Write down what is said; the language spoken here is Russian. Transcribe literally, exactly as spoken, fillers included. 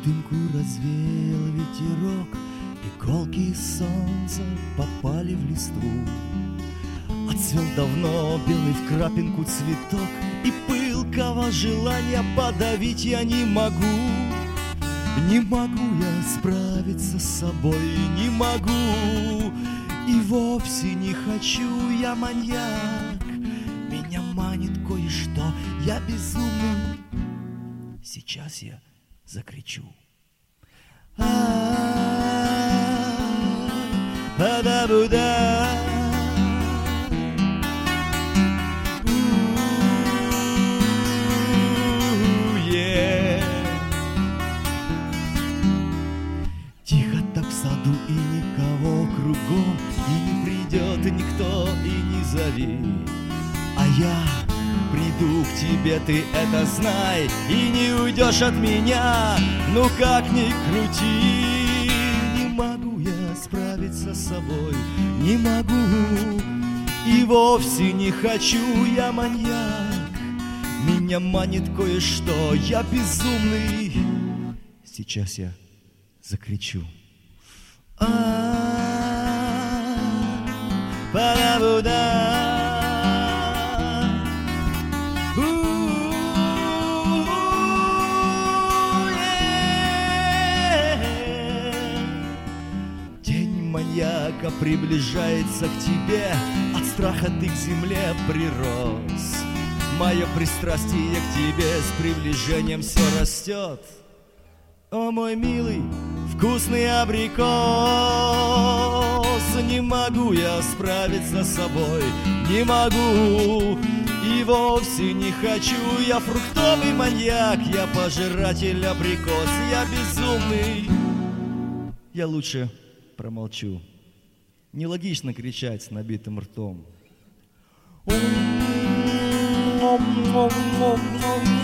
дымку развеял ветерок, иголки солнца попали в листву. Отцвел давно белый в крапинку цветок, и пылкого желания подавить я не могу. Не могу я справиться с собой, не могу. И вовсе не хочу, я маньяк. Меня манит кое-что, я безумный. Сейчас я закричу. А-а-а-да-да-да. Тихо так в саду и никого кругом, и не придет никто, и не зови. А я приду к тебе, ты это знай, и не уйдешь от меня, ну как ни крути. Не могу я справиться с собой, не могу, и вовсе не хочу, я маньяк. Меня манит кое-что, я безумный. Сейчас я закричу. А-а-а-па-да-бу-да. Маньяка приближается к тебе, от страха ты к земле прирос. Мое пристрастие к тебе с приближением все растет. О, мой милый, вкусный абрикос, не могу я справиться с собой, не могу. И вовсе не хочу, я фруктовый маньяк, я пожиратель абрикос, я безумный. Я лучше промолчу. Нелогично кричать с набитым ртом.